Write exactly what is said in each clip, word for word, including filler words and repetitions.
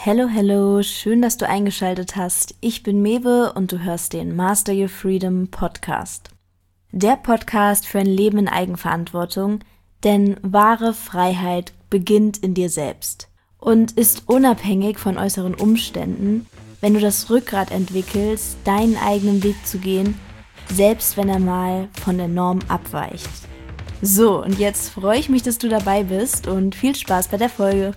Hello, hello, schön, dass du eingeschaltet hast. Ich bin Mewe und du hörst den Master Your Freedom Podcast. Der Podcast für ein Leben in Eigenverantwortung, denn wahre Freiheit beginnt in dir selbst und ist unabhängig von äußeren Umständen, wenn du das Rückgrat entwickelst, deinen eigenen Weg zu gehen, selbst wenn er mal von der Norm abweicht. So, und jetzt freue ich mich, dass du dabei bist und viel Spaß bei der Folge.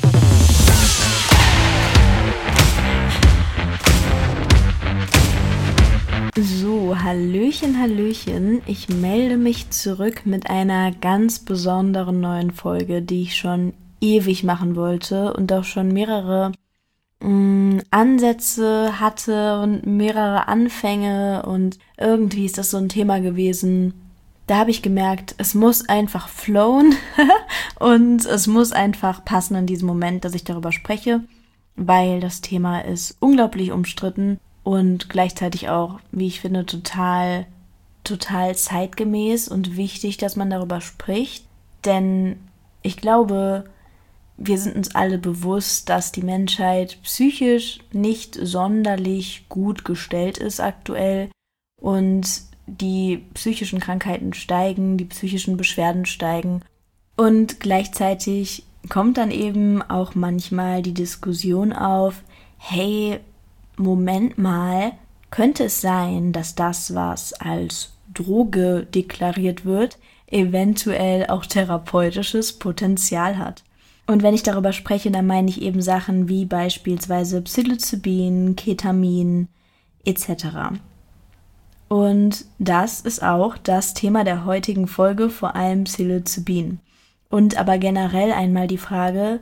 So, Hallöchen, Hallöchen. Ich melde mich zurück mit einer ganz besonderen neuen Folge, die ich schon ewig machen wollte und auch schon mehrere mh, Ansätze hatte und mehrere Anfänge und irgendwie ist das so ein Thema gewesen. Da habe ich gemerkt, es muss einfach flowen und es muss einfach passen in diesem Moment, dass ich darüber spreche, weil das Thema ist unglaublich umstritten. Und gleichzeitig auch, wie ich finde, total, total zeitgemäß und wichtig, dass man darüber spricht. Denn ich glaube, wir sind uns alle bewusst, dass die Menschheit psychisch nicht sonderlich gut gestellt ist aktuell. Und die psychischen Krankheiten steigen, die psychischen Beschwerden steigen. Und gleichzeitig kommt dann eben auch manchmal die Diskussion auf, hey, Moment mal, könnte es sein, dass das, was als Droge deklariert wird, eventuell auch therapeutisches Potenzial hat. Und wenn ich darüber spreche, dann meine ich eben Sachen wie beispielsweise Psilocybin, Ketamin et cetera. Und das ist auch das Thema der heutigen Folge, vor allem Psilocybin. Und aber generell einmal die Frage,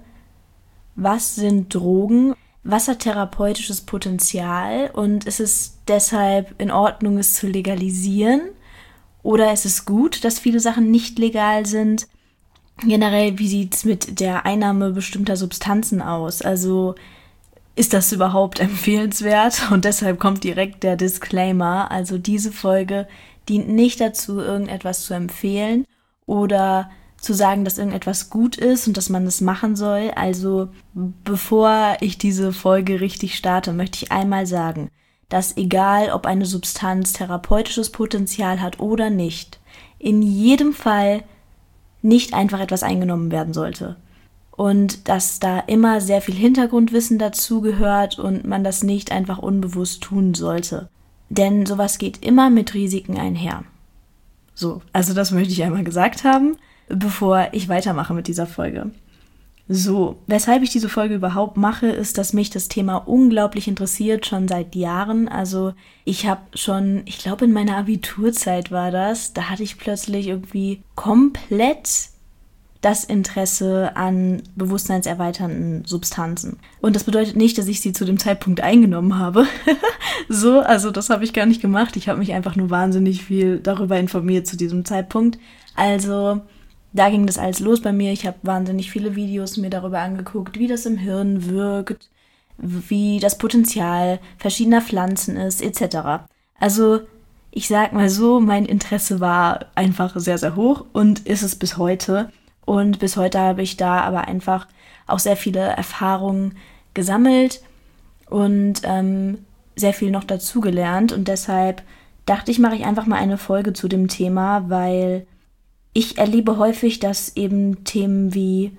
was sind Drogen? Was hat therapeutisches Potenzial und ist es deshalb in Ordnung, es zu legalisieren? Oder ist es gut, dass viele Sachen nicht legal sind? Generell, wie sieht es mit der Einnahme bestimmter Substanzen aus? Also ist das überhaupt empfehlenswert? Und deshalb kommt direkt der Disclaimer. Also diese Folge dient nicht dazu, irgendetwas zu empfehlen oder zu sagen, dass irgendetwas gut ist und dass man es machen soll. Also bevor ich diese Folge richtig starte, möchte ich einmal sagen, dass egal, ob eine Substanz therapeutisches Potenzial hat oder nicht, in jedem Fall nicht einfach etwas eingenommen werden sollte. Und dass da immer sehr viel Hintergrundwissen dazu gehört und man das nicht einfach unbewusst tun sollte. Denn sowas geht immer mit Risiken einher. So, also das möchte ich einmal gesagt haben, bevor ich weitermache mit dieser Folge. So, weshalb ich diese Folge überhaupt mache, ist, dass mich das Thema unglaublich interessiert, schon seit Jahren. Also ich habe schon, ich glaube in meiner Abiturzeit war das, da hatte ich plötzlich irgendwie komplett das Interesse an bewusstseinserweiternden Substanzen. Und das bedeutet nicht, dass ich sie zu dem Zeitpunkt eingenommen habe. So, also das habe ich gar nicht gemacht. Ich habe mich einfach nur wahnsinnig viel darüber informiert zu diesem Zeitpunkt. Also da ging das alles los bei mir. Ich habe wahnsinnig viele Videos mir darüber angeguckt, wie das im Hirn wirkt, wie das Potenzial verschiedener Pflanzen ist, et cetera. Also ich sag mal so, mein Interesse war einfach sehr, sehr hoch und ist es bis heute. Und bis heute habe ich da aber einfach auch sehr viele Erfahrungen gesammelt und ähm, sehr viel noch dazugelernt. Und deshalb dachte ich, mache ich einfach mal eine Folge zu dem Thema, weil ich erlebe häufig, dass eben Themen wie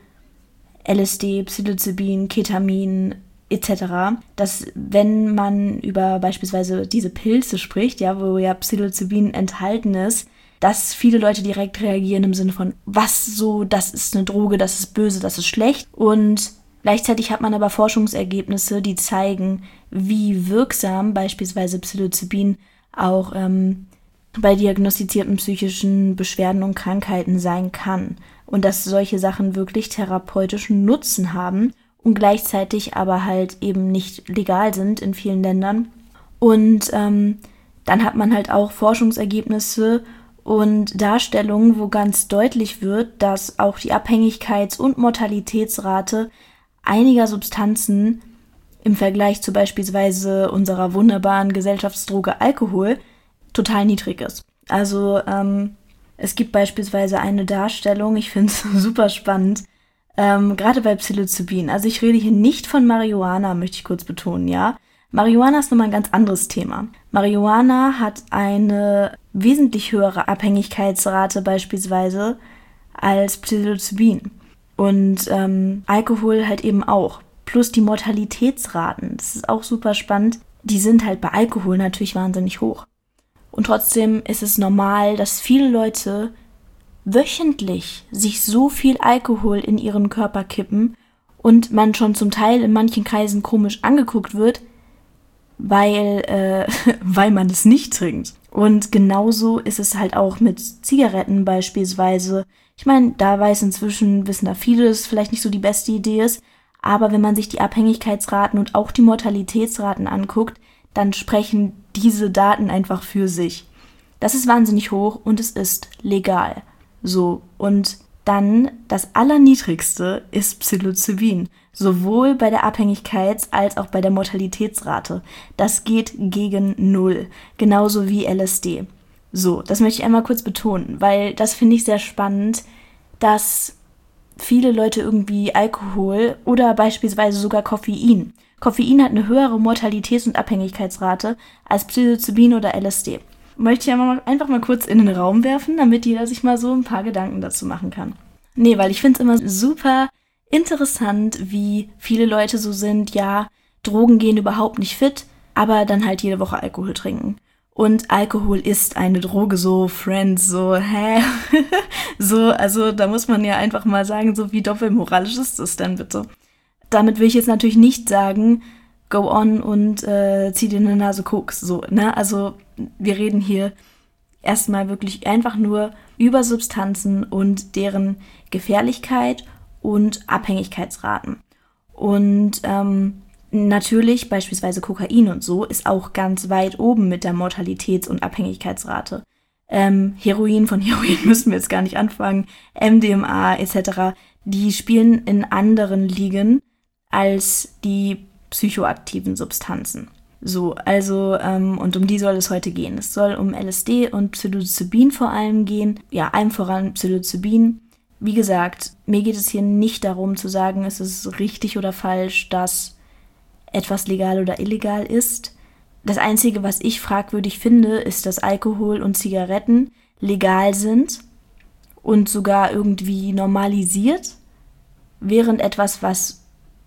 L S D, Psilocybin, Ketamin et cetera, dass wenn man über beispielsweise diese Pilze spricht, ja, wo ja Psilocybin enthalten ist, dass viele Leute direkt reagieren im Sinne von, was so, das ist eine Droge, das ist böse, das ist schlecht. Und gleichzeitig hat man aber Forschungsergebnisse, die zeigen, wie wirksam beispielsweise Psilocybin auch ähm, bei diagnostizierten psychischen Beschwerden und Krankheiten sein kann. Und dass solche Sachen wirklich therapeutischen Nutzen haben und gleichzeitig aber halt eben nicht legal sind in vielen Ländern. Und ähm, dann hat man halt auch Forschungsergebnisse und Darstellungen, wo ganz deutlich wird, dass auch die Abhängigkeits- und Mortalitätsrate einiger Substanzen im Vergleich zu beispielsweise unserer wunderbaren Gesellschaftsdroge Alkohol total niedrig ist. Also ähm, es gibt beispielsweise eine Darstellung, ich finde es super spannend, Ähm, gerade bei Psilocybin. Also ich rede hier nicht von Marihuana, möchte ich kurz betonen, ja. Marihuana ist nochmal ein ganz anderes Thema. Marihuana hat eine wesentlich höhere Abhängigkeitsrate beispielsweise als Psilocybin. Und ähm, Alkohol halt eben auch. Plus die Mortalitätsraten, das ist auch super spannend, die sind halt bei Alkohol natürlich wahnsinnig hoch. Und trotzdem ist es normal, dass viele Leute wöchentlich sich so viel Alkohol in ihren Körper kippen und man schon zum Teil in manchen Kreisen komisch angeguckt wird, weil, äh, weil man es nicht trinkt. Und genauso ist es halt auch mit Zigaretten beispielsweise. Ich meine, da weiß inzwischen, wissen da viele, dass es vielleicht nicht so die beste Idee ist, aber wenn man sich die Abhängigkeitsraten und auch die Mortalitätsraten anguckt, dann sprechen diese Daten einfach für sich. Das ist wahnsinnig hoch und es ist legal. So, und dann das Allerniedrigste ist Psilocybin, sowohl bei der Abhängigkeits- als auch bei der Mortalitätsrate. Das geht gegen Null, genauso wie L S D. So, das möchte ich einmal kurz betonen, weil das finde ich sehr spannend, dass viele Leute irgendwie Alkohol oder beispielsweise sogar Koffein. Koffein hat eine höhere Mortalitäts- und Abhängigkeitsrate als Psilocybin oder L S D. Möchte ich einfach mal kurz in den Raum werfen, damit jeder sich mal so ein paar Gedanken dazu machen kann. Nee, weil ich finde es immer super interessant, wie viele Leute so sind, ja, Drogen gehen überhaupt nicht fit, aber dann halt jede Woche Alkohol trinken. Und Alkohol ist eine Droge, so Friends, so, hä? so, also da muss man ja einfach mal sagen, so wie doppelmoralisch ist das denn bitte? Damit will ich jetzt natürlich nicht sagen, go on und äh, zieh dir eine Nase Koks, so, ne? Also wir reden hier erstmal wirklich einfach nur über Substanzen und deren Gefährlichkeit und Abhängigkeitsraten. Und ähm, natürlich beispielsweise Kokain und so ist auch ganz weit oben mit der Mortalitäts- und Abhängigkeitsrate. Ähm, Heroin, von Heroin müssen wir jetzt gar nicht anfangen, M D M A et cetera, die spielen in anderen Ligen als die psychoaktiven Substanzen. So, also, ähm, und um die soll es heute gehen. Es soll um L S D und Psilocybin vor allem gehen. Ja, allem voran Psilocybin. Wie gesagt, mir geht es hier nicht darum zu sagen, es ist richtig oder falsch, dass etwas legal oder illegal ist. Das Einzige, was ich fragwürdig finde, ist, dass Alkohol und Zigaretten legal sind und sogar irgendwie normalisiert, während etwas, was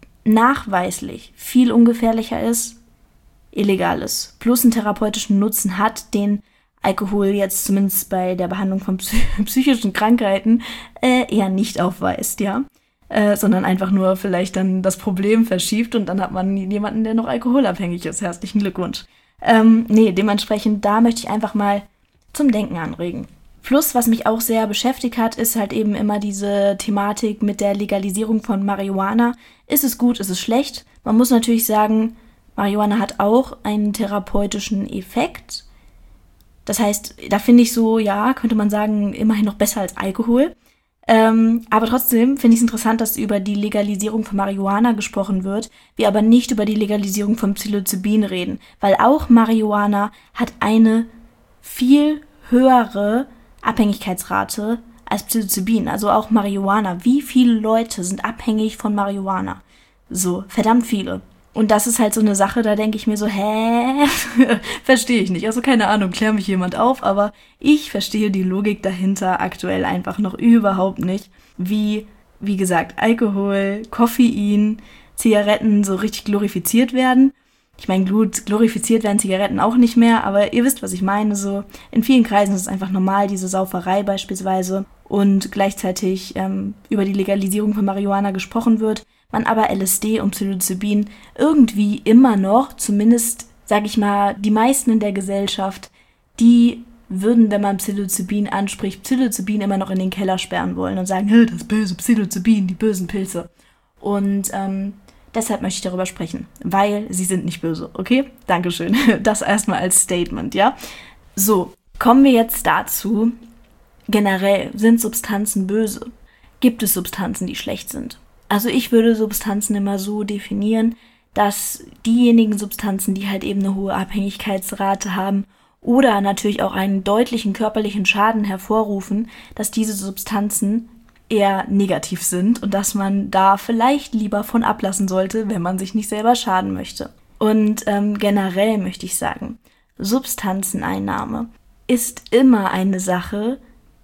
nachweislich viel ungefährlicher ist, illegal ist. Plus einen therapeutischen Nutzen hat, den Alkohol jetzt zumindest bei der Behandlung von psy- psychischen Krankheiten äh, eher nicht aufweist, ja. Äh, sondern einfach nur vielleicht dann das Problem verschiebt und dann hat man jemanden, der noch alkoholabhängig ist. Herzlichen Glückwunsch. Ähm, nee, dementsprechend, da möchte ich einfach mal zum Denken anregen. Plus, was mich auch sehr beschäftigt hat, ist halt eben immer diese Thematik mit der Legalisierung von Marihuana. Ist es gut, ist es schlecht? Man muss natürlich sagen, Marihuana hat auch einen therapeutischen Effekt. Das heißt, da finde ich so, ja, könnte man sagen, immerhin noch besser als Alkohol. Ähm, aber trotzdem finde ich es interessant, dass über die Legalisierung von Marihuana gesprochen wird, wir aber nicht über die Legalisierung von Psilocybin reden, weil auch Marihuana hat eine viel höhere Abhängigkeitsrate als Psilocybin, also auch Marihuana. Wie viele Leute sind abhängig von Marihuana? So, verdammt viele. Und das ist halt so eine Sache, da denke ich mir so, hä? Verstehe ich nicht. Also keine Ahnung, klär mich jemand auf, aber ich verstehe die Logik dahinter aktuell einfach noch überhaupt nicht, wie, wie gesagt, Alkohol, Koffein, Zigaretten so richtig glorifiziert werden. Ich meine, gut, glorifiziert werden Zigaretten auch nicht mehr, aber ihr wisst, was ich meine. So in vielen Kreisen ist es einfach normal, diese Sauferei beispielsweise, und gleichzeitig ähm, über die Legalisierung von Marihuana gesprochen wird, man aber L S D und Psilocybin irgendwie immer noch, zumindest, sag ich mal, die meisten in der Gesellschaft, die würden, wenn man Psilocybin anspricht, Psilocybin immer noch in den Keller sperren wollen und sagen, hey, das böse Psilocybin, die bösen Pilze. Und ähm, deshalb möchte ich darüber sprechen, weil sie sind nicht böse, okay? Dankeschön. Das erstmal als Statement, ja? So, kommen wir jetzt dazu, generell, sind Substanzen böse? Gibt es Substanzen, die schlecht sind? Also ich würde Substanzen immer so definieren, dass diejenigen Substanzen, die halt eben eine hohe Abhängigkeitsrate haben oder natürlich auch einen deutlichen körperlichen Schaden hervorrufen, dass diese Substanzen eher negativ sind und dass man da vielleicht lieber von ablassen sollte, wenn man sich nicht selber schaden möchte. Und ähm, generell möchte ich sagen, Substanzeneinnahme ist immer eine Sache,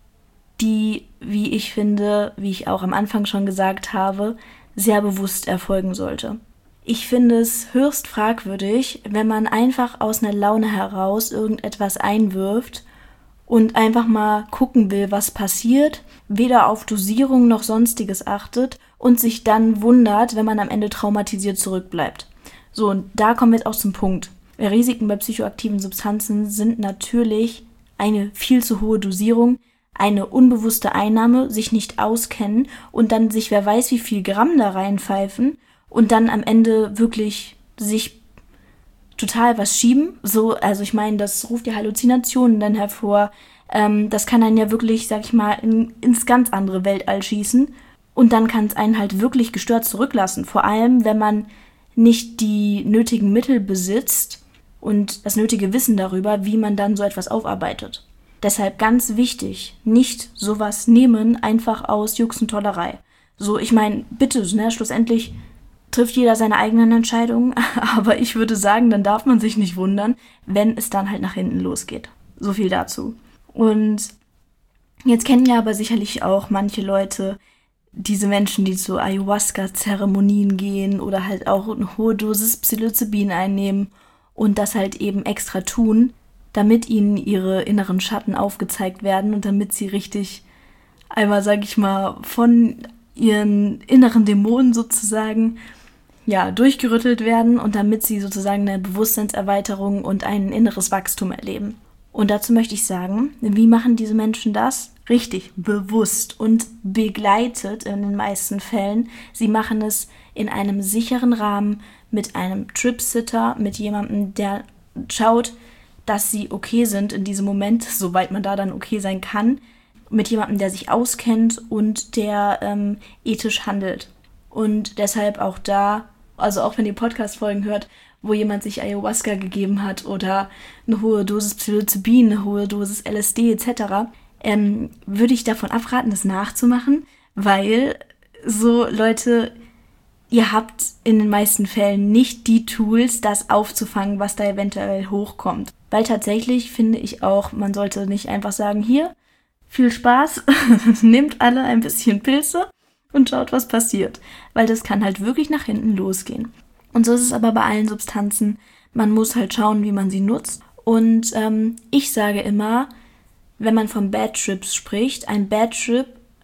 die, wie ich finde, wie ich auch am Anfang schon gesagt habe, sehr bewusst erfolgen sollte. Ich finde es höchst fragwürdig, wenn man einfach aus einer Laune heraus irgendetwas einwirft und einfach mal gucken will, was passiert, weder auf Dosierung noch Sonstiges achtet und sich dann wundert, wenn man am Ende traumatisiert zurückbleibt. So, und da kommen wir jetzt auch zum Punkt. Risiken bei psychoaktiven Substanzen sind natürlich eine viel zu hohe Dosierung, eine unbewusste Einnahme, sich nicht auskennen und dann sich wer weiß wie viel Gramm da reinpfeifen und dann am Ende wirklich sich total was schieben. So, also ich meine, das ruft ja Halluzinationen dann hervor. Ähm, das kann einen ja wirklich, sag ich mal, in, ins ganz andere Weltall schießen. Und dann kann es einen halt wirklich gestört zurücklassen. Vor allem, wenn man nicht die nötigen Mittel besitzt und das nötige Wissen darüber, wie man dann so etwas aufarbeitet. Deshalb ganz wichtig, nicht sowas nehmen, einfach aus Jux und Tollerei. So, ich meine, bitte, ne, schlussendlich trifft jeder seine eigenen Entscheidungen, aber ich würde sagen, dann darf man sich nicht wundern, wenn es dann halt nach hinten losgeht. So viel dazu. Und jetzt kennen ja aber sicherlich auch manche Leute diese Menschen, die zu Ayahuasca-Zeremonien gehen oder halt auch eine hohe Dosis Psilocybin einnehmen und das halt eben extra tun, damit ihnen ihre inneren Schatten aufgezeigt werden und damit sie richtig einmal, sag ich mal, von ihren inneren Dämonen sozusagen ja, durchgerüttelt werden und damit sie sozusagen eine Bewusstseinserweiterung und ein inneres Wachstum erleben. Und dazu möchte ich sagen, wie machen diese Menschen das? Richtig, bewusst und begleitet in den meisten Fällen. Sie machen es in einem sicheren Rahmen mit einem Trip-Sitter, mit jemandem, der schaut, dass sie okay sind in diesem Moment, soweit man da dann okay sein kann, mit jemandem, der sich auskennt und der ähm, ethisch handelt. Und deshalb auch da, also auch wenn ihr Podcast-Folgen hört, wo jemand sich Ayahuasca gegeben hat oder eine hohe Dosis Psilocybin, eine hohe Dosis L S D et cetera, ähm, würde ich davon abraten, das nachzumachen, weil so Leute, ihr habt in den meisten Fällen nicht die Tools, das aufzufangen, was da eventuell hochkommt. Weil tatsächlich finde ich auch, man sollte nicht einfach sagen, hier, viel Spaß, nehmt alle ein bisschen Pilze und schaut, was passiert. Weil das kann halt wirklich nach hinten losgehen. Und so ist es aber bei allen Substanzen. Man muss halt schauen, wie man sie nutzt. Und ähm, ich sage immer, wenn man von Bad Trips spricht, ein Bad Trip,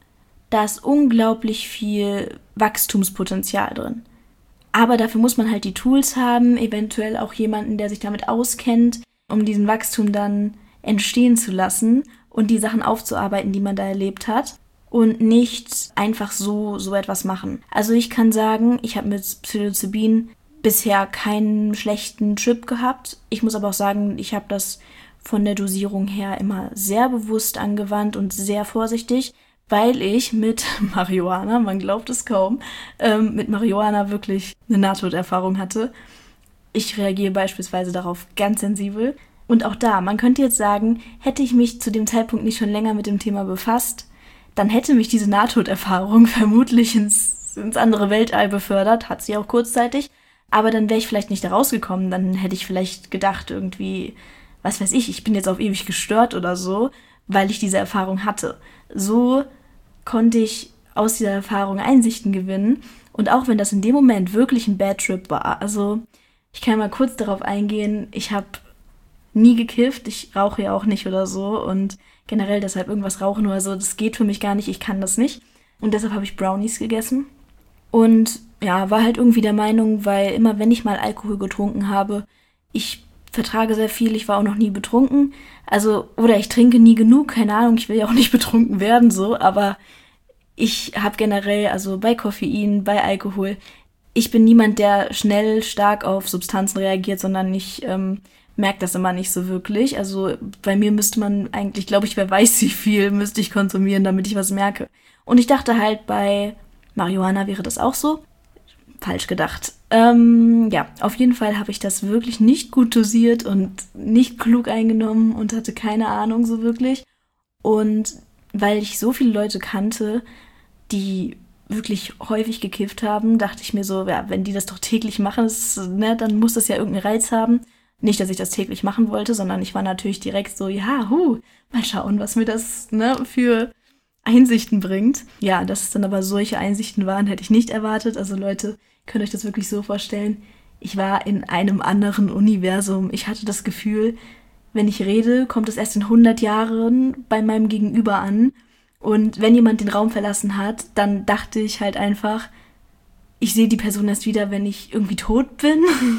da ist unglaublich viel Wachstumspotenzial drin. Aber dafür muss man halt die Tools haben, eventuell auch jemanden, der sich damit auskennt, um diesen Wachstum dann entstehen zu lassen und die Sachen aufzuarbeiten, die man da erlebt hat. Und nicht einfach so so etwas machen. Also ich kann sagen, ich habe mit Psilocybin bisher keinen schlechten Trip gehabt. Ich muss aber auch sagen, ich habe das von der Dosierung her immer sehr bewusst angewandt und sehr vorsichtig, weil ich mit Marihuana, man glaubt es kaum, ähm, mit Marihuana wirklich eine Nahtoderfahrung hatte. Ich reagiere beispielsweise darauf ganz sensibel. Und auch da, man könnte jetzt sagen, hätte ich mich zu dem Zeitpunkt nicht schon länger mit dem Thema befasst, dann hätte mich diese Nahtoderfahrung vermutlich ins, ins andere Weltall befördert, hat sie auch kurzzeitig, aber dann wäre ich vielleicht nicht da rausgekommen, dann hätte ich vielleicht gedacht irgendwie, was weiß ich, ich bin jetzt auf ewig gestört oder so, weil ich diese Erfahrung hatte. So konnte ich aus dieser Erfahrung Einsichten gewinnen und auch wenn das in dem Moment wirklich ein Bad Trip war, also ich kann mal kurz darauf eingehen, ich habe nie gekifft, ich rauche ja auch nicht oder so und generell deshalb irgendwas rauchen oder so, das geht für mich gar nicht, ich kann das nicht. Und deshalb habe ich Brownies gegessen. Und ja, war halt irgendwie der Meinung, weil immer wenn ich mal Alkohol getrunken habe, ich vertrage sehr viel, ich war auch noch nie betrunken. Also, oder ich trinke nie genug, keine Ahnung, ich will ja auch nicht betrunken werden, so, aber ich habe generell, also bei Koffein, bei Alkohol, ich bin niemand, der schnell stark auf Substanzen reagiert, sondern ich ähm, merke das immer nicht so wirklich. Also bei mir müsste man eigentlich, glaube ich, wer weiß wie viel müsste ich konsumieren, damit ich was merke. Und ich dachte halt, bei Marihuana wäre das auch so. Falsch gedacht. Ähm, ja, auf jeden Fall habe ich das wirklich nicht gut dosiert und nicht klug eingenommen und hatte keine Ahnung so wirklich. Und weil ich so viele Leute kannte, die wirklich häufig gekifft haben, dachte ich mir so, ja, wenn die das doch täglich machen, ist, ne, dann muss das ja irgendeinen Reiz haben. Nicht, dass ich das täglich machen wollte, sondern ich war natürlich direkt so, ja, hu, mal schauen, was mir das, ne, für Einsichten bringt. Ja, dass es dann aber solche Einsichten waren, hätte ich nicht erwartet. Also Leute, könnt euch das wirklich so vorstellen. Ich war in einem anderen Universum. Ich hatte das Gefühl, wenn ich rede, kommt es erst in hundert Jahren bei meinem Gegenüber an. Und wenn jemand den Raum verlassen hat, dann dachte ich halt einfach, ich sehe die Person erst wieder, wenn ich irgendwie tot bin.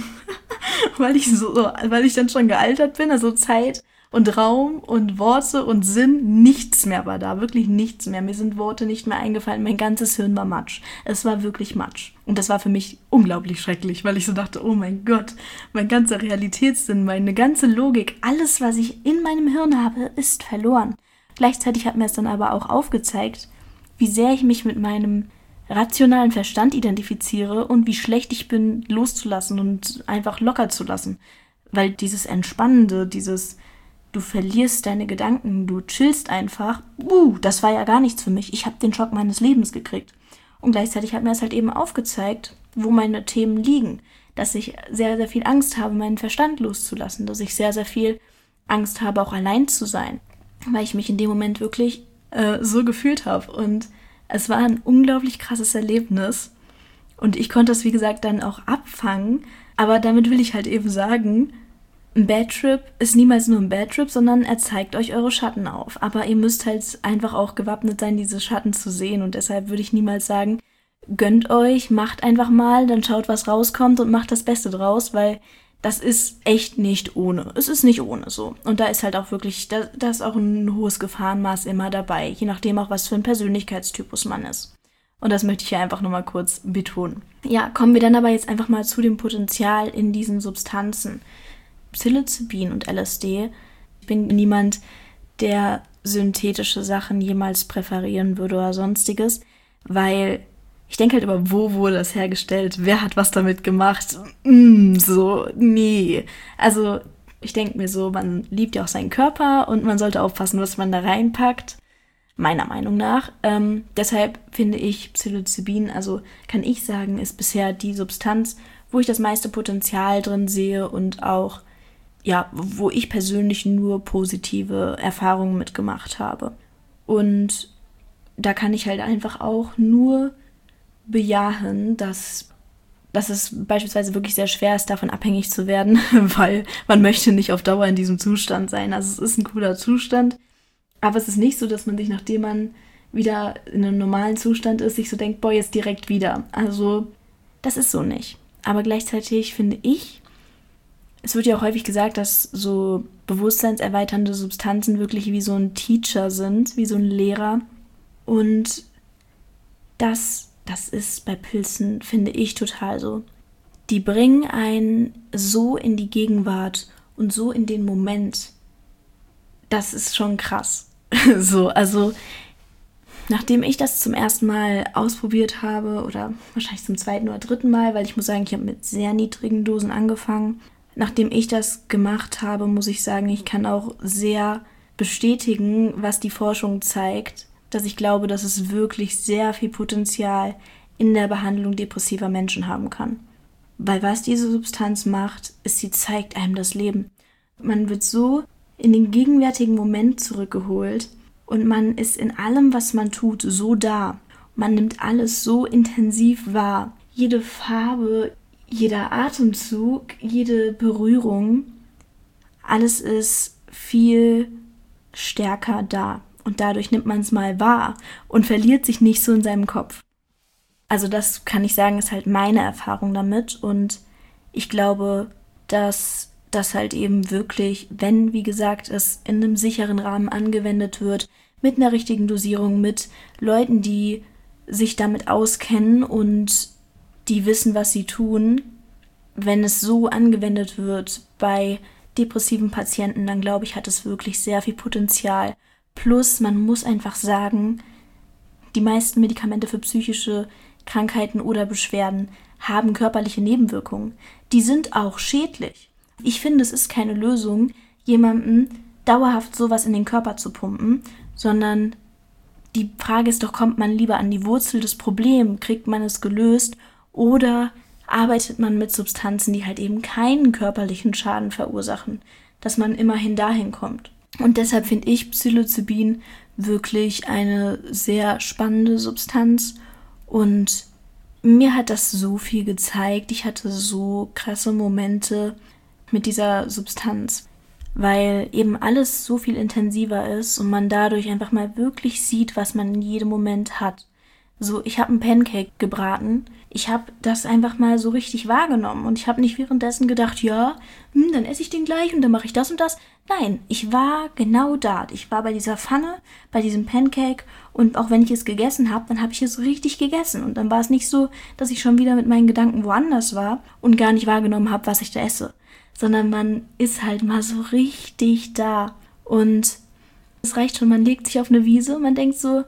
weil ich so, weil ich dann schon gealtert bin. Also Zeit und Raum und Worte und Sinn, nichts mehr war da. Wirklich nichts mehr. Mir sind Worte nicht mehr eingefallen. Mein ganzes Hirn war Matsch. Es war wirklich Matsch. Und das war für mich unglaublich schrecklich, weil ich so dachte, oh mein Gott, mein ganzer Realitätssinn, meine ganze Logik, alles, was ich in meinem Hirn habe, ist verloren. Gleichzeitig hat mir es dann aber auch aufgezeigt, wie sehr ich mich mit meinem rationalen Verstand identifiziere und wie schlecht ich bin, loszulassen und einfach locker zu lassen. Weil dieses Entspannende, dieses, du verlierst deine Gedanken, du chillst einfach, uh, das war ja gar nichts für mich. Ich habe den Schock meines Lebens gekriegt. Und gleichzeitig hat mir es halt eben aufgezeigt, wo meine Themen liegen. Dass ich sehr, sehr viel Angst habe, meinen Verstand loszulassen. Dass ich sehr, sehr viel Angst habe, auch allein zu sein. Weil ich mich in dem Moment wirklich äh, so gefühlt habe. Und es war ein unglaublich krasses Erlebnis. Und ich konnte das, wie gesagt, dann auch abfangen. Aber damit will ich halt eben sagen, ein Bad Trip ist niemals nur ein Bad Trip, sondern er zeigt euch eure Schatten auf. Aber ihr müsst halt einfach auch gewappnet sein, diese Schatten zu sehen. Und deshalb würde ich niemals sagen, gönnt euch, macht einfach mal, dann schaut, was rauskommt und macht das Beste draus, weil das ist echt nicht ohne. Es ist nicht ohne so. Und da ist halt auch wirklich, da, da ist auch ein hohes Gefahrenmaß immer dabei, je nachdem auch, was für ein Persönlichkeitstypus man ist. Und das möchte ich hier einfach nochmal kurz betonen. Ja, kommen wir dann aber jetzt einfach mal zu dem Potenzial in diesen Substanzen. Psilocybin und L S D. Ich bin niemand, der synthetische Sachen jemals präferieren würde oder sonstiges, weil ich denke halt über, wo wurde das hergestellt, wer hat was damit gemacht, mm, so, nee. Also ich denke mir so, man liebt ja auch seinen Körper und man sollte aufpassen, was man da reinpackt, meiner Meinung nach. Ähm, deshalb finde ich Psilocybin, also kann ich sagen, ist bisher die Substanz, wo ich das meiste Potenzial drin sehe und auch ja, wo ich persönlich nur positive Erfahrungen mitgemacht habe. Und da kann ich halt einfach auch nur bejahen, dass, dass es beispielsweise wirklich sehr schwer ist, davon abhängig zu werden, weil man möchte nicht auf Dauer in diesem Zustand sein. Also es ist ein cooler Zustand, aber es ist nicht so, dass man sich, nachdem man wieder in einem normalen Zustand ist, sich so denkt, boah, jetzt direkt wieder. Also das ist so nicht. Aber gleichzeitig finde ich, es wird ja auch häufig gesagt, dass so bewusstseinserweiternde Substanzen wirklich wie so ein Teacher sind, wie so ein Lehrer. Und das, das ist bei Pilzen, finde ich, total so. Die bringen einen so in die Gegenwart und so in den Moment. Das ist schon krass. so, also nachdem ich das zum ersten Mal ausprobiert habe, oder wahrscheinlich zum zweiten oder dritten Mal, weil ich muss sagen, ich habe mit sehr niedrigen Dosen angefangen. Nachdem ich das gemacht habe, muss ich sagen, ich kann auch sehr bestätigen, was die Forschung zeigt, dass ich glaube, dass es wirklich sehr viel Potenzial in der Behandlung depressiver Menschen haben kann. Weil was diese Substanz macht, ist, sie zeigt einem das Leben. Man wird so in den gegenwärtigen Moment zurückgeholt und man ist in allem, was man tut, so da. Man nimmt alles so intensiv wahr. Jede Farbe, jeder Atemzug, jede Berührung, alles ist viel stärker da. Und dadurch nimmt man es mal wahr und verliert sich nicht so in seinem Kopf. Also das kann ich sagen, ist halt meine Erfahrung damit. Und ich glaube, dass das halt eben wirklich, wenn, wie gesagt, es in einem sicheren Rahmen angewendet wird, mit einer richtigen Dosierung, mit Leuten, die sich damit auskennen und die wissen, was sie tun, wenn es so angewendet wird bei depressiven Patienten, dann glaube ich, hat es wirklich sehr viel Potenzial. Plus, man muss einfach sagen, die meisten Medikamente für psychische Krankheiten oder Beschwerden haben körperliche Nebenwirkungen. Die sind auch schädlich. Ich finde, es ist keine Lösung, jemandem dauerhaft sowas in den Körper zu pumpen, sondern die Frage ist doch, kommt man lieber an die Wurzel des Problems, kriegt man es gelöst oder arbeitet man mit Substanzen, die halt eben keinen körperlichen Schaden verursachen, dass man immerhin dahin kommt. Und deshalb finde ich Psilocybin wirklich eine sehr spannende Substanz und mir hat das so viel gezeigt. Ich hatte so krasse Momente mit dieser Substanz, weil eben alles so viel intensiver ist und man dadurch einfach mal wirklich sieht, was man in jedem Moment hat. So, ich habe einen Pancake gebraten, ich habe das einfach mal so richtig wahrgenommen und ich habe nicht währenddessen gedacht, ja, hm, dann esse ich den gleich und dann mache ich das und das. Nein, ich war genau da. Ich war bei dieser Pfanne, bei diesem Pancake und auch wenn ich es gegessen habe, dann habe ich es richtig gegessen und dann war es nicht so, dass ich schon wieder mit meinen Gedanken woanders war und gar nicht wahrgenommen habe, was ich da esse, sondern man ist halt mal so richtig da und es reicht schon, man legt sich auf eine Wiese und man denkt so,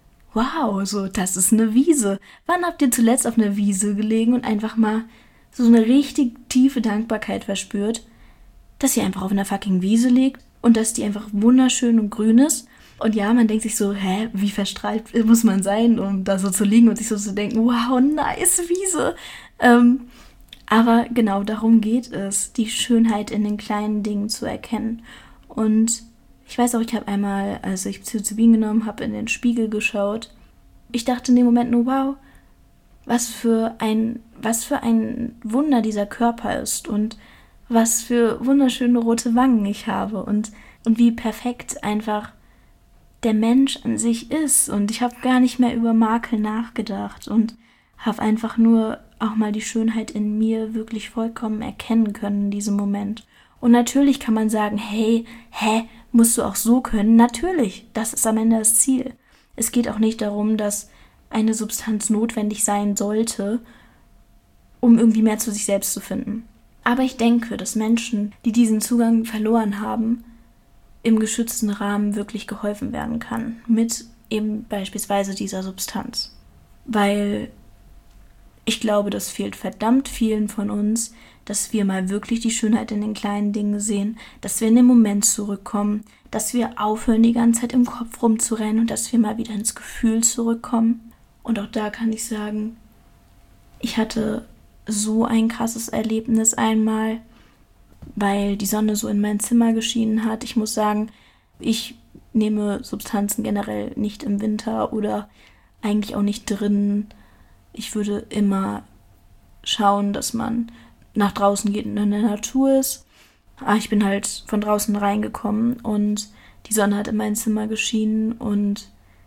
wow, so, das ist eine Wiese. Wann habt ihr zuletzt auf einer Wiese gelegen und einfach mal so eine richtig tiefe Dankbarkeit verspürt, dass ihr einfach auf einer fucking Wiese liegt und dass die einfach wunderschön und grün ist? Und ja, man denkt sich so, hä, wie verstrahlt muss man sein, um da so zu liegen und sich so zu denken, wow, nice Wiese. Ähm, aber genau darum geht es, die Schönheit in den kleinen Dingen zu erkennen. Und ich weiß auch, ich habe einmal, als ich Psilocybin genommen habe, in den Spiegel geschaut. Ich dachte in dem Moment nur, wow, was für ein, was für ein Wunder dieser Körper ist und was für wunderschöne rote Wangen ich habe und, und wie perfekt einfach der Mensch an sich ist. Und ich habe gar nicht mehr über Makel nachgedacht und habe einfach nur auch mal die Schönheit in mir wirklich vollkommen erkennen können in diesem Moment. Und natürlich kann man sagen, hey, hä, musst du auch so können? Natürlich, das ist am Ende das Ziel. Es geht auch nicht darum, dass eine Substanz notwendig sein sollte, um irgendwie mehr zu sich selbst zu finden. Aber ich denke, dass Menschen, die diesen Zugang verloren haben, im geschützten Rahmen wirklich geholfen werden kann. Mit eben beispielsweise dieser Substanz. Weil ich glaube, das fehlt verdammt vielen von uns, dass wir mal wirklich die Schönheit in den kleinen Dingen sehen, dass wir in den Moment zurückkommen, dass wir aufhören, die ganze Zeit im Kopf rumzurennen und dass wir mal wieder ins Gefühl zurückkommen. Und auch da kann ich sagen, ich hatte so ein krasses Erlebnis einmal, weil die Sonne so in mein Zimmer geschienen hat. Ich muss sagen, ich nehme Substanzen generell nicht im Winter oder eigentlich auch nicht drin. Ich würde immer schauen, dass man nach draußen geht und in der Natur ist. Aber ich bin halt von draußen reingekommen und die Sonne hat in mein Zimmer geschienen und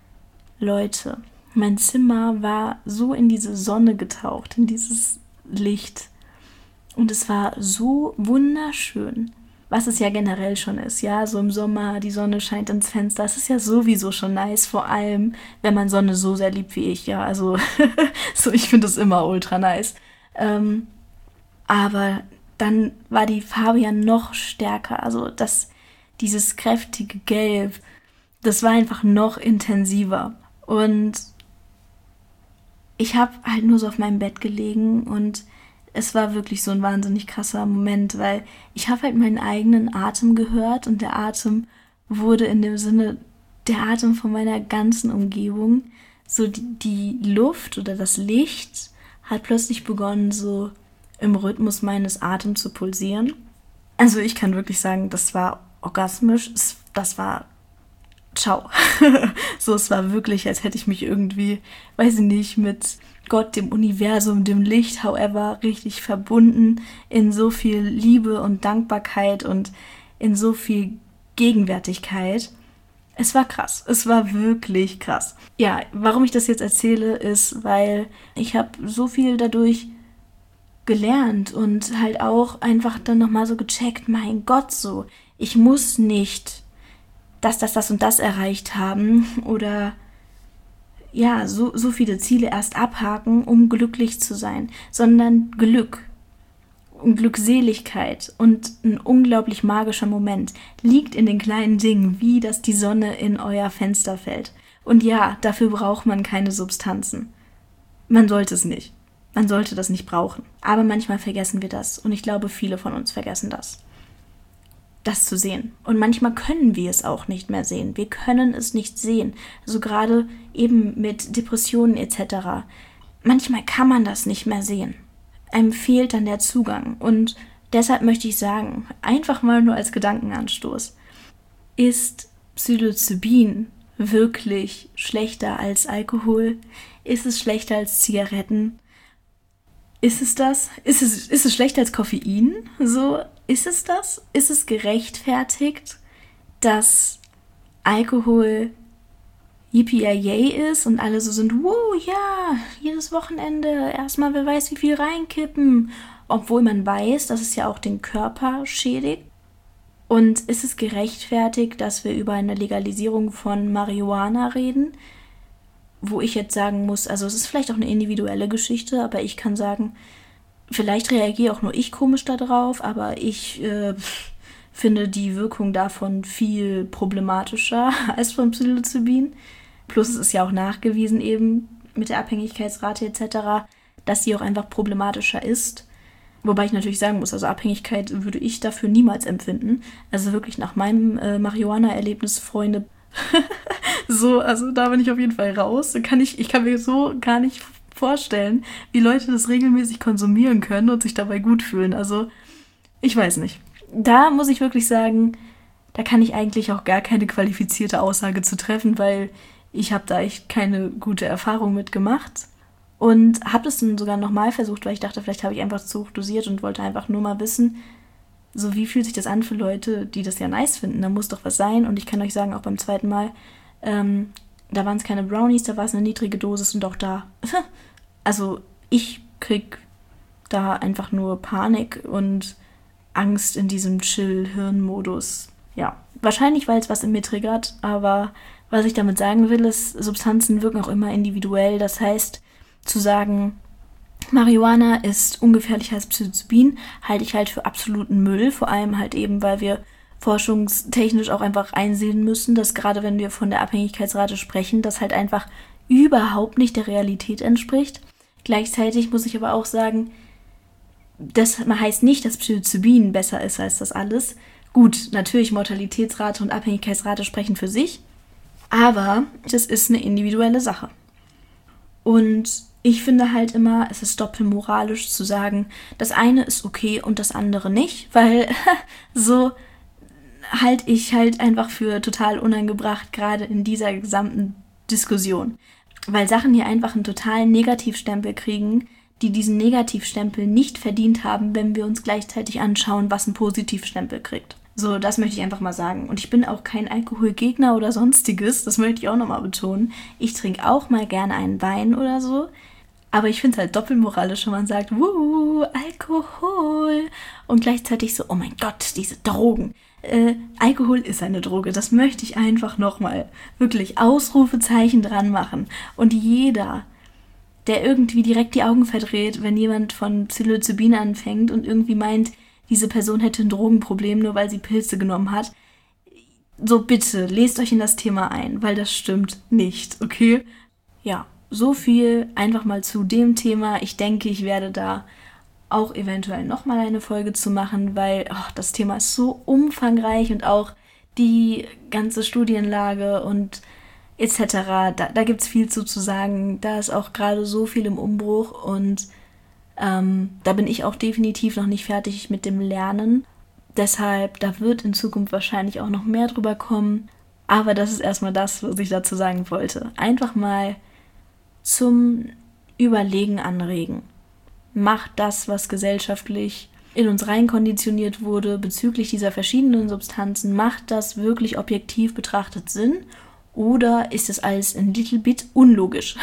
Leute, mein Zimmer war so in diese Sonne getaucht, in dieses Licht. Und es war so wunderschön, was es ja generell schon ist, ja, so im Sommer, die Sonne scheint ins Fenster, das ist ja sowieso schon nice, vor allem, wenn man Sonne so sehr liebt wie ich, ja, also, so, ich finde es immer ultra nice. Ähm, aber dann war die Farbe ja noch stärker, also das, dieses kräftige Gelb, das war einfach noch intensiver und ich habe halt nur so auf meinem Bett gelegen und es war wirklich so ein wahnsinnig krasser Moment, weil ich habe halt meinen eigenen Atem gehört und der Atem wurde in dem Sinne der Atem von meiner ganzen Umgebung. So die, die Luft oder das Licht hat plötzlich begonnen, so im Rhythmus meines Atems zu pulsieren. Also ich kann wirklich sagen, das war orgasmisch, das war ciao. So, es war wirklich, als hätte ich mich irgendwie, weiß ich nicht, mit Gott, dem Universum, dem Licht, however, richtig verbunden in so viel Liebe und Dankbarkeit und in so viel Gegenwärtigkeit. Es war krass. Es war wirklich krass. Ja, warum ich das jetzt erzähle, ist, weil ich habe so viel dadurch gelernt und halt auch einfach dann nochmal so gecheckt, mein Gott, so, ich muss nicht das, das, das und das erreicht haben oder ja, so, so viele Ziele erst abhaken, um glücklich zu sein, sondern Glück und Glückseligkeit und ein unglaublich magischer Moment liegt in den kleinen Dingen, wie dass die Sonne in euer Fenster fällt. Und ja, dafür braucht man keine Substanzen. Man sollte es nicht. Man sollte das nicht brauchen. Aber manchmal vergessen wir das und ich glaube, viele von uns vergessen das. das zu sehen. Und manchmal können wir es auch nicht mehr sehen. Wir können es nicht sehen. Also gerade eben mit Depressionen et cetera. Manchmal kann man das nicht mehr sehen. Einem fehlt dann der Zugang. Und deshalb möchte ich sagen, einfach mal nur als Gedankenanstoß, ist Psilocybin wirklich schlechter als Alkohol? Ist es schlechter als Zigaretten? Ist es das? Ist es, ist es schlechter als Koffein? So, ist es das? Ist es gerechtfertigt, dass Alkohol yippie-yay ist und alle so sind, wow, ja, jedes Wochenende erstmal wer weiß wie viel reinkippen, obwohl man weiß, dass es ja auch den Körper schädigt? Und ist es gerechtfertigt, dass wir über eine Legalisierung von Marihuana reden? Wo ich jetzt sagen muss, also es ist vielleicht auch eine individuelle Geschichte, aber ich kann sagen, vielleicht reagiere auch nur ich komisch da drauf, aber ich äh, finde die Wirkung davon viel problematischer als von Psilocybin. Plus es ist ja auch nachgewiesen eben mit der Abhängigkeitsrate et cetera, dass sie auch einfach problematischer ist. Wobei ich natürlich sagen muss, also Abhängigkeit würde ich dafür niemals empfinden. Also wirklich nach meinem äh, Marihuana-Erlebnis, Freunde, so, also da bin ich auf jeden Fall raus. Kann ich, ich kann mir so gar nicht vorstellen, wie Leute das regelmäßig konsumieren können und sich dabei gut fühlen. Also ich weiß nicht. Da muss ich wirklich sagen, da kann ich eigentlich auch gar keine qualifizierte Aussage zu treffen, weil ich habe da echt keine gute Erfahrung mit gemacht. Und habe das dann sogar nochmal versucht, weil ich dachte, vielleicht habe ich einfach zu hoch dosiert und wollte einfach nur mal wissen, so wie fühlt sich das an für Leute, die das ja nice finden. Da muss doch was sein. Und ich kann euch sagen, auch beim zweiten Mal, ähm, da waren es keine Brownies, da war es eine niedrige Dosis und auch da. Also ich krieg da einfach nur Panik und Angst in diesem Chill-Hirn-Modus. Ja, wahrscheinlich, weil es was in mir triggert, aber was ich damit sagen will, ist, Substanzen wirken auch immer individuell. Das heißt, zu sagen, Marihuana ist ungefährlicher als Psilocybin, halte ich halt für absoluten Müll, vor allem halt eben, weil wir forschungstechnisch auch einfach einsehen müssen, dass gerade wenn wir von der Abhängigkeitsrate sprechen, das halt einfach überhaupt nicht der Realität entspricht. Gleichzeitig muss ich aber auch sagen, das heißt nicht, dass Psilocybin besser ist als das alles. Gut, natürlich Mortalitätsrate und Abhängigkeitsrate sprechen für sich, aber das ist eine individuelle Sache. Und ich finde halt immer, es ist doppelmoralisch zu sagen, das eine ist okay und das andere nicht, weil so halte ich halt einfach für total unangebracht, gerade in dieser gesamten Diskussion. Weil Sachen hier einfach einen totalen Negativstempel kriegen, die diesen Negativstempel nicht verdient haben, wenn wir uns gleichzeitig anschauen, was einen Positivstempel kriegt. So, das möchte ich einfach mal sagen. Und ich bin auch kein Alkoholgegner oder sonstiges, das möchte ich auch nochmal betonen. Ich trinke auch mal gerne einen Wein oder so. Aber ich finde es halt doppelmoralisch, wenn man sagt, wuhu, Alkohol. Und gleichzeitig so, oh mein Gott, diese Drogen. Äh, Alkohol ist eine Droge. Das möchte ich einfach nochmal wirklich Ausrufezeichen dran machen. Und jeder, der irgendwie direkt die Augen verdreht, wenn jemand von Psilocybin anfängt und irgendwie meint, diese Person hätte ein Drogenproblem, nur weil sie Pilze genommen hat. So bitte, lest euch in das Thema ein, weil das stimmt nicht, okay? Ja, so viel einfach mal zu dem Thema. Ich denke, ich werde da auch eventuell nochmal eine Folge zu machen, weil oh, das Thema ist so umfangreich und auch die ganze Studienlage und et cetera. Da, da gibt es viel zu, zu sagen. Da ist auch gerade so viel im Umbruch und ähm, da bin ich auch definitiv noch nicht fertig mit dem Lernen. Deshalb, da wird in Zukunft wahrscheinlich auch noch mehr drüber kommen. Aber das ist erstmal das, was ich dazu sagen wollte. Einfach mal zum Überlegen anregen. Macht das, was gesellschaftlich in uns reinkonditioniert wurde bezüglich dieser verschiedenen Substanzen, macht das wirklich objektiv betrachtet Sinn? Oder ist es alles ein little bit unlogisch?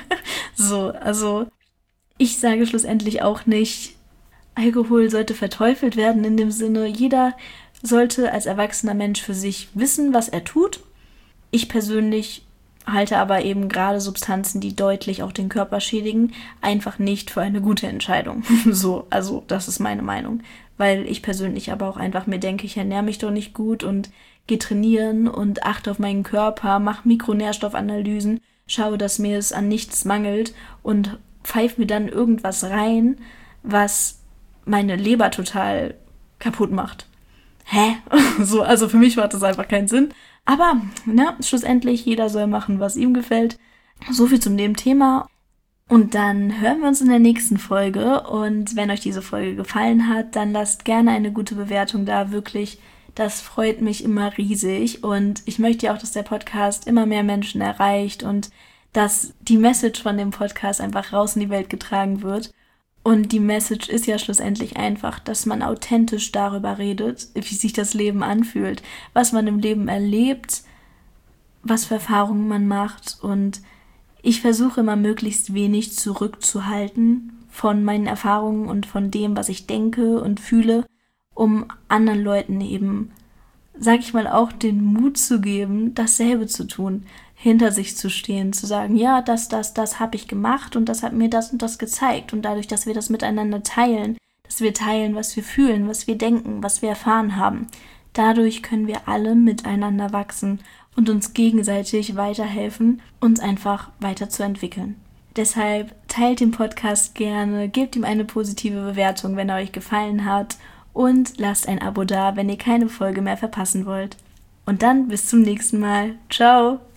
So, also ich sage schlussendlich auch nicht, Alkohol sollte verteufelt werden in dem Sinne, jeder sollte als erwachsener Mensch für sich wissen, was er tut. Ich persönlich halte aber eben gerade Substanzen, die deutlich auch den Körper schädigen, einfach nicht für eine gute Entscheidung. So, also das ist meine Meinung. Weil ich persönlich aber auch einfach mir denke, ich ernähre mich doch nicht gut und gehe trainieren und achte auf meinen Körper, mache Mikronährstoffanalysen, schaue, dass mir es an nichts mangelt und pfeife mir dann irgendwas rein, was meine Leber total kaputt macht. hä? So, also für mich macht das einfach keinen Sinn. Aber, ne, schlussendlich, jeder soll machen, was ihm gefällt. So viel zum dem Thema. Und dann hören wir uns in der nächsten Folge. Und wenn euch diese Folge gefallen hat, dann lasst gerne eine gute Bewertung da. Wirklich, das freut mich immer riesig. Und ich möchte ja auch, dass der Podcast immer mehr Menschen erreicht und dass die Message von dem Podcast einfach raus in die Welt getragen wird. Und die Message ist ja schlussendlich einfach, dass man authentisch darüber redet, wie sich das Leben anfühlt, was man im Leben erlebt, was für Erfahrungen man macht. Und ich versuche immer möglichst wenig zurückzuhalten von meinen Erfahrungen und von dem, was ich denke und fühle, um anderen Leuten eben, sag ich mal, auch den Mut zu geben, dasselbe zu tun, hinter sich zu stehen, zu sagen, ja, das, das, das habe ich gemacht und das hat mir das und das gezeigt. Und dadurch, dass wir das miteinander teilen, dass wir teilen, was wir fühlen, was wir denken, was wir erfahren haben, dadurch können wir alle miteinander wachsen und uns gegenseitig weiterhelfen, uns einfach weiterzuentwickeln. Deshalb teilt den Podcast gerne, gebt ihm eine positive Bewertung, wenn er euch gefallen hat und lasst ein Abo da, wenn ihr keine Folge mehr verpassen wollt. Und dann bis zum nächsten Mal. Ciao!